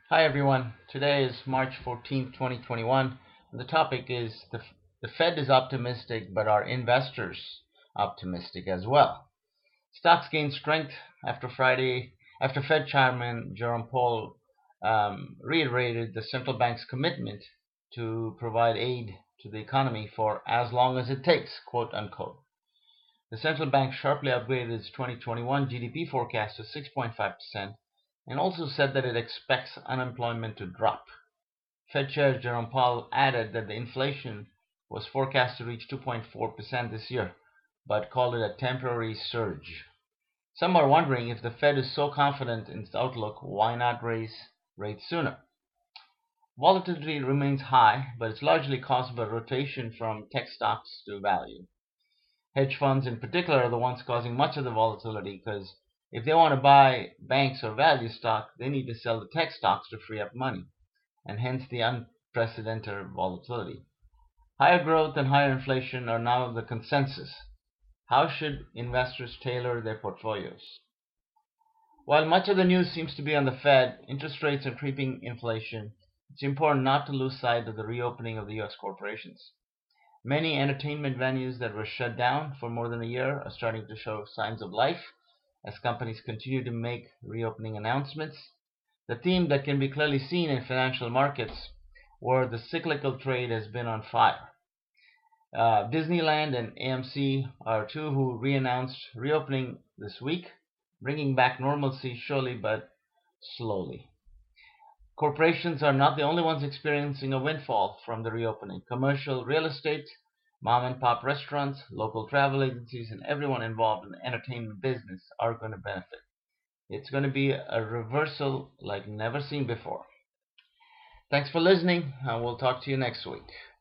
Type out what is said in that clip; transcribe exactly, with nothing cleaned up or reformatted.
Hi everyone. Today is March fourteenth, twenty twenty-one, and the topic is the the Fed is optimistic, but are investors optimistic as well? Stocks gained strength after Friday after Fed Chairman Jerome Powell um, reiterated the central bank's commitment to provide aid to the economy for as long as it takes, quote unquote. The central bank sharply upgraded its twenty twenty-one G D P forecast to six point five percent and also said that it expects unemployment to drop. Fed Chair Jerome Powell added that the inflation was forecast to reach two point four percent this year, but called it a temporary surge. Some are wondering if the Fed is so confident in its outlook, why not raise rates sooner? Volatility remains high, but it's largely caused by rotation from tech stocks to value. Hedge funds in particular are the ones causing much of the volatility because if they want to buy banks or value stock, they need to sell the tech stocks to free up money, and hence the unprecedented volatility. Higher growth and higher inflation are now the consensus. How should investors tailor their portfolios? While much of the news seems to be on the Fed, interest rates, and creeping inflation, it's important not to lose sight of the reopening of the U S corporations. Many entertainment venues that were shut down for more than a year are starting to show signs of life as companies continue to make reopening announcements. The theme that can be clearly seen in financial markets where the cyclical trade has been on fire. Uh, Disneyland and A M C are two who re-announced reopening this week, bringing back normalcy surely but slowly. Corporations are not the only ones experiencing a windfall from the reopening. Commercial real estate, mom and pop restaurants, local travel agencies, and everyone involved in the entertainment business are going to benefit. It's going to be a reversal like never seen before. Thanks for listening, and we'll talk to you next week.